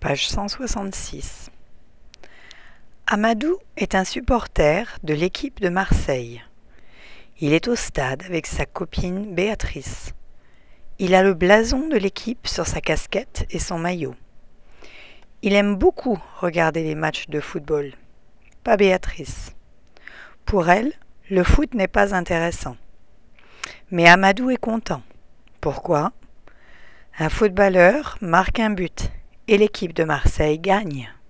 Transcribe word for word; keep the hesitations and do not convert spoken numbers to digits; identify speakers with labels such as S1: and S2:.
S1: Page cent soixante-six. Amadou est un supporter de l'équipe de Marseille. Il est au stade avec sa copine Béatrice. Il a le blason de l'équipe sur sa casquette et son maillot. Il aime beaucoup regarder les matchs de football. Pas Béatrice. Pour elle, le foot n'est pas intéressant. Mais Amadou est content. Pourquoi ? Un footballeur marque un but et l'équipe de Marseille gagne.